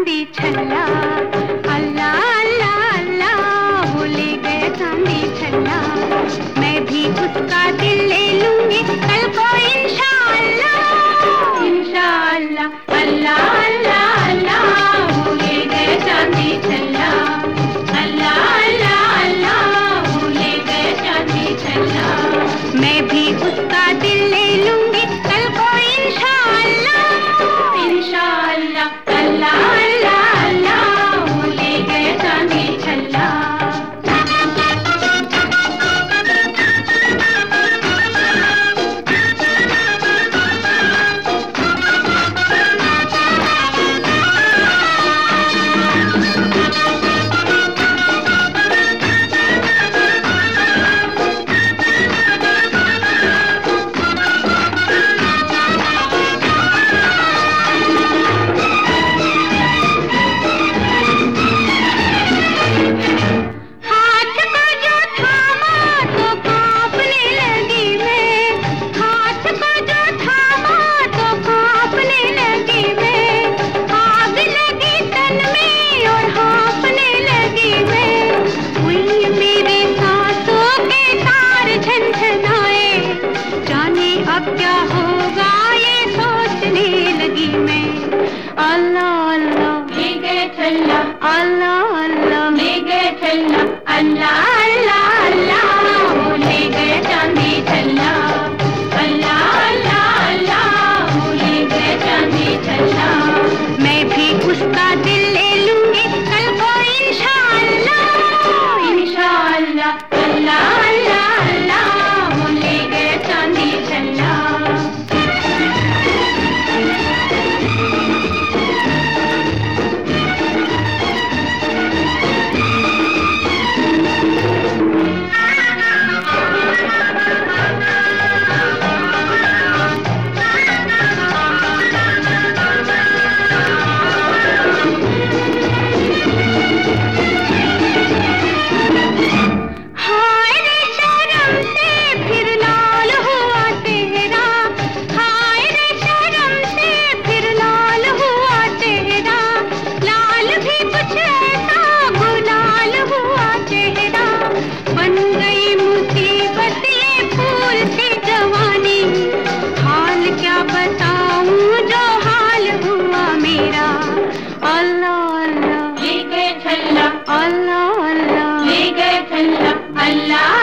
चांदी छल्ला, अल्लाह अल्लाह अल्लाह वो ले गए चांदी छल्ला। मैं भी उसका दिल ले लूंगी कल को इंशाअल्लाह, इंशाअल्लाह अल्लाह अल्लाह अल्लाह वो ले गए चांदी छल्ला, अल्लाह अल्लाह अल्लाह वो ले गए चांदी छल्ला। मैं भी उसका दिल ले लूंगी कल को इंशाअल्लाह, इंशाअल्लाह अल्लाह अल्लाह अल्लाह वो ले गए चांदी छल्ला। अब क्या होगा ये सोचने लगी मैं, अल्लाह अल्लाह ले गए छल्ला, अल्लाह अल्लाह ले गए छल्ला, अल्लाह अल्लाह अल्लाह वो ले गए चांदी छल्ला, अल्लाह अल्लाह अल्लाह वो ले गए चांदी छल्ला। मैं भी उसका दिल ले लूंगी कल को इंशाअल्लाह, इंशाअल्लाह अल्लाह अल्लाह अल्लाह वो ले गए चांदी छल्ला। अल्लाह अल्लाह ले गए छल्ला, अल्लाह